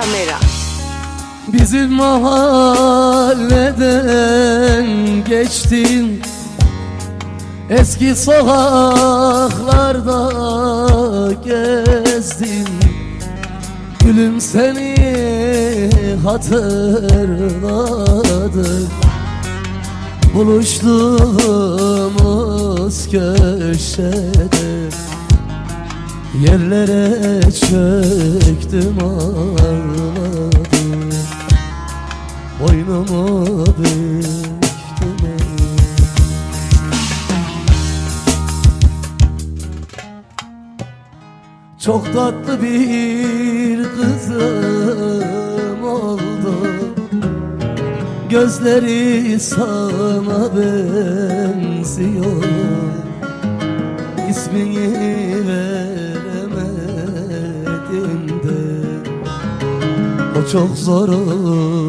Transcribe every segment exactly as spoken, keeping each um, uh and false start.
Kamera. Bizim mahalleden geçtin, eski sokaklarda gezdin. Gülüm seni hatırladım, buluştuğumuz köşede yerlere çöktüm, ağladım, boynumu büktüm. Çok tatlı bir kızım oldu, gözleri sana benziyor. İsmini veremedim de o çok zor oldu.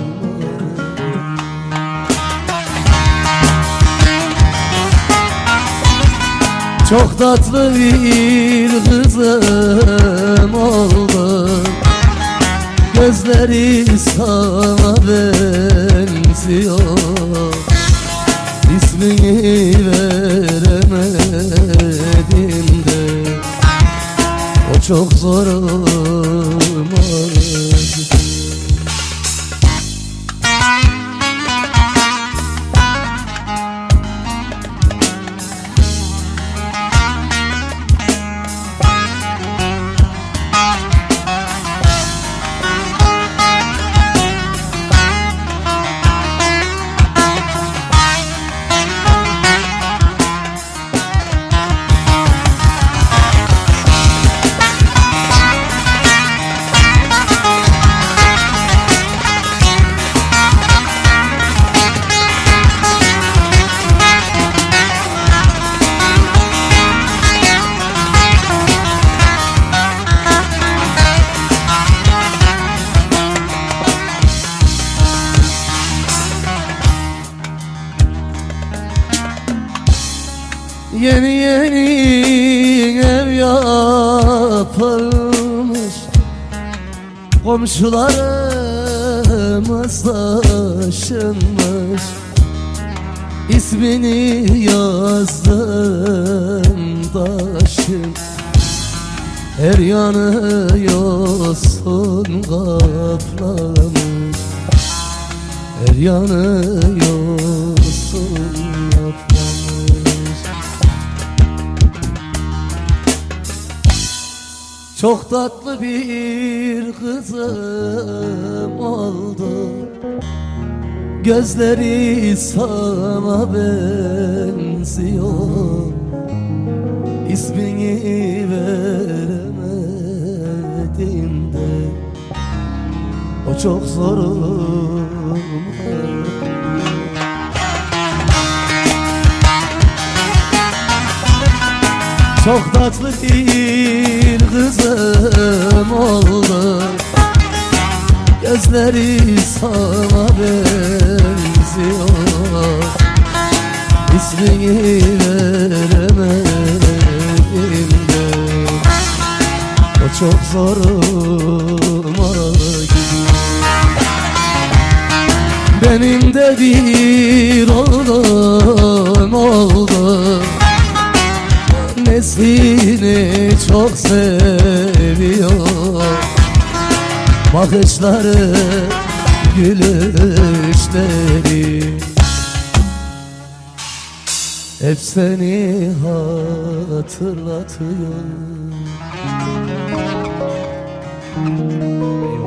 Çok tatlı bir kızım oldu, gözleri sana benziyor. İsmini veremedim de o çok zor olmadı. Yeni yeni ev yapılmış, komşularımız taşınmış. İsmini yazdım taşın, her yanı yosun kaplamış, her yanı yosun kaplamış. Çok tatlı bir kızım oldu, gözleri sana benziyor. İsmini veremedim de o çok zor olmadı. Çok tatlı bir kızım oldu, gözleri sana benziyor. İsmini veremedim de o çok zor olmadı. Benim de bir oğlum oldu, nesini çok seviyor. Bakışları, gülüşleri hep seni hatırlatıyor.